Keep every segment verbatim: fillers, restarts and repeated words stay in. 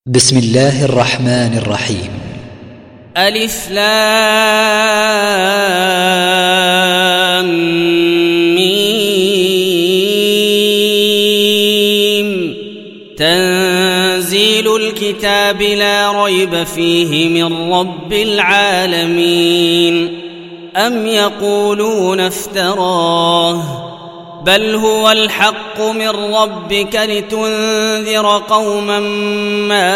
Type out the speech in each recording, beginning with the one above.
بسم الله الرحمن الرحيم. ألف لام ميم. تنزيل الكتاب لا ريب فيه من رب العالمين. أم يقولون افتراه بل هو الحق من ربك لتنذر قوما ما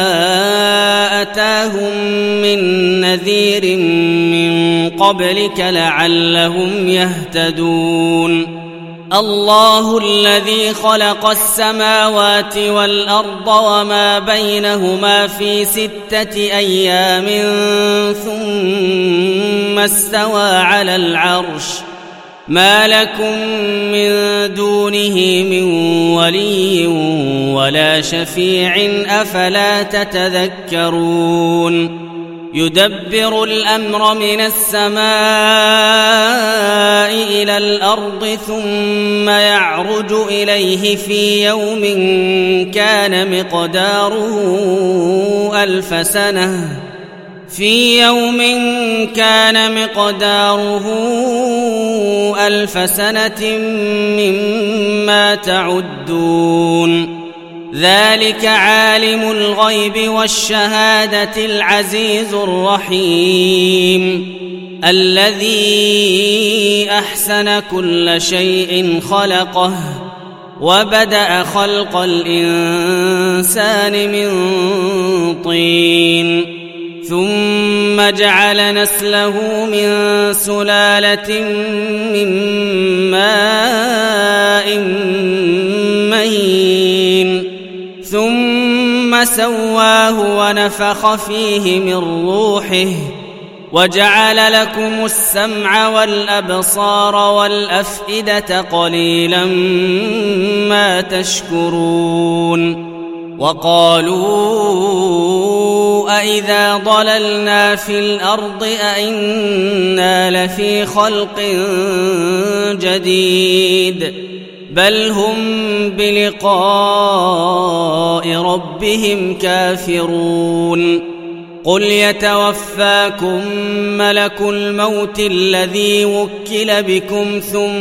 أتاهم من نذير من قبلك لعلهم يهتدون. الله الذي خلق السماوات والأرض وما بينهما في ستة أيام ثم استوى على العرش ما لكم من دونه من ولي ولا شفيع أفلا تتذكرون. يدبر الأمر من السماء إلى الأرض ثم يعرج إليه في يوم كان مقداره ألف سنة في يوم كان مقداره ألف سنة مما تعدون. ذلك عالم الغيب والشهادة العزيز الرحيم الذي أحسن كل شيء خلقه وبدأ خلق الإنسان من طين ثم جعل نسله من سلالة من ماء مهين ثم سواه ونفخ فيه من روحه وجعل لكم السمع والأبصار والأفئدة قليلا ما تشكرون. وقالوا أإذا ضللنا في الأرض أإنا لفي خلق جديد بل هم بلقاء ربهم كافرون. قل يتوفاكم ملك الموت الذي وكل بكم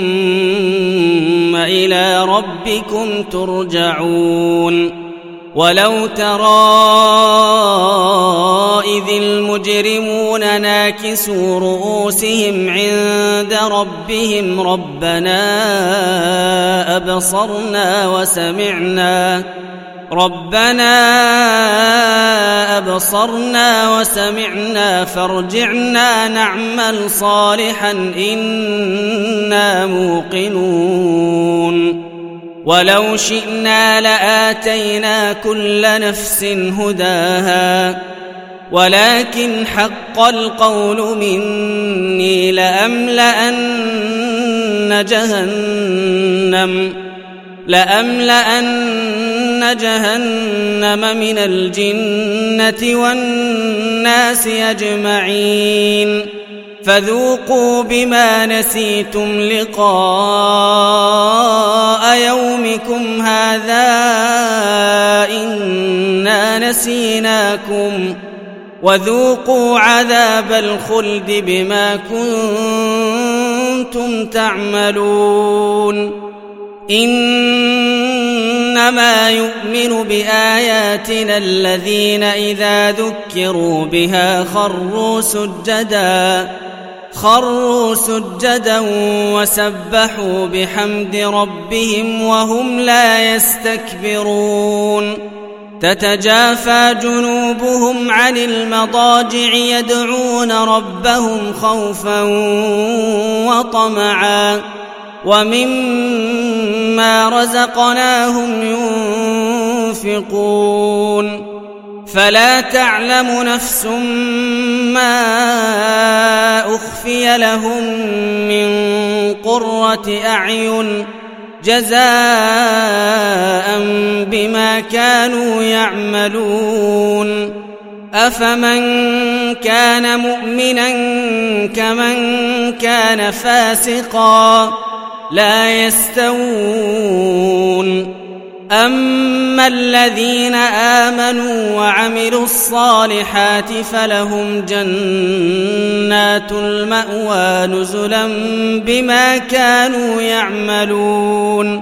ثم إلى ربكم ترجعون. ولو ترى إذ المجرمون ناكسوا رؤوسهم عند ربهم ربنا أبصرنا وسمعنا ربنا أبصرنا وسمعنا فارجعنا نعمل صالحا إنا موقنون. ولو شئنا لآتينا كل نفس هداها ولكن حق القول مني لأملأن جهنم لأملأن جهنم من الجنة والناس أجمعين فذوقوا بما نسيتم لقاء يومكم هذا إنا نسيناكم وذوقوا عذاب الخلد بما كنتم تعملون. إنما يؤمن بآياتنا الذين إذا ذكروا بها خروا سجدا خروا سجدا وسبحوا بحمد ربهم وهم لا يستكبرون. تتجافى جنوبهم عن المضاجع يدعون ربهم خوفا وطمعا ومما رزقناهم ينفقون. فلا تعلم نفس ما أخفي لهم من قرة أعين جزاء بما كانوا يعملون. أفمن كان مؤمنا كمن كان فاسقا لا يستوون أما الذين آمنوا وعملوا الصالحات فلهم جنات المأوى نزلا بما كانوا يعملون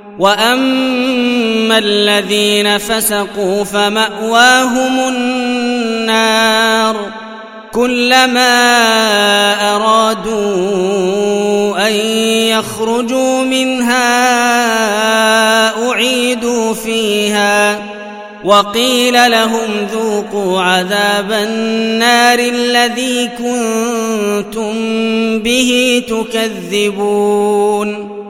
وأما الذين فسقوا فمأواهم النار كلما أرادوا أن يخرجوا منها أعيدوا فيها وقيل لهم ذوقوا عذاب النار الذي كنتم به تكذبون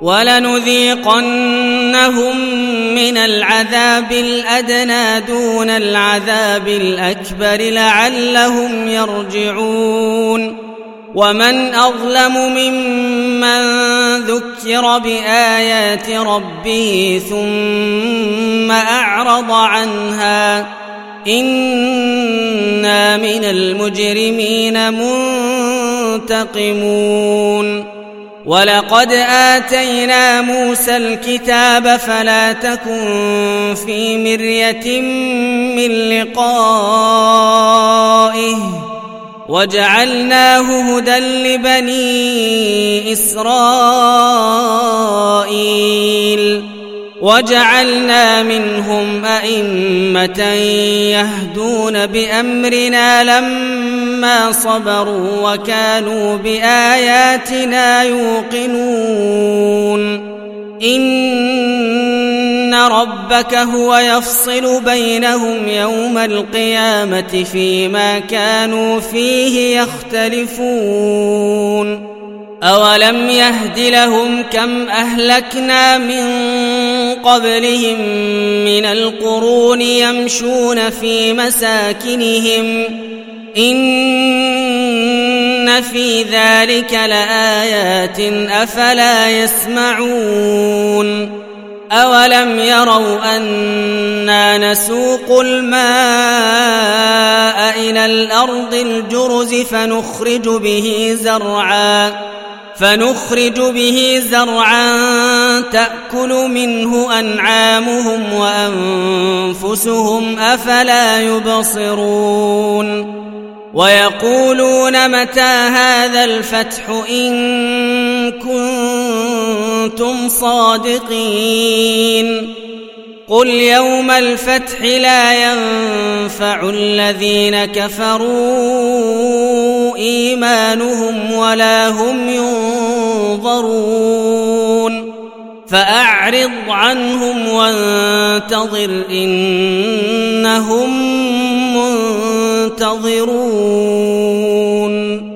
ولنذيقنهم من العذاب الأدنى دون العذاب الأكبر لعلهم يرجعون ومن أظلم ممن ذكر بآيات ربه ثم أعرض عنها إنا من المجرمين منتقمون ولقد آتينا موسى الكتاب فلا تكن في مرية من لقائه وجعلناه هدى لبني إسرائيل وجعلنا منهم أئمة يهدون بأمرنا لما صبروا وكانوا بآياتنا يوقنون إن ربك هو يفصل بينهم يوم القيامة فيما كانوا فيه يختلفون أولم يهد لهم كم أهلكنا من قبلهم من القرون يمشون في مساكنهم إن في ذلك لآيات أفلا يسمعون أولم يروا أنا نسوق الماء إلى الأرض الجرز فنخرج به زرعا فنخرج به زرعا تأكل منه أنعامهم وأنفسهم أفلا يبصرون ويقولون متى هذا الفتح إن كنتم صادقين قل يوم الفتح لا ينفع الذين كفروا إيمانهم ولا هم ينظرون فأعرض عنهم وانتظر إنهم منتظرون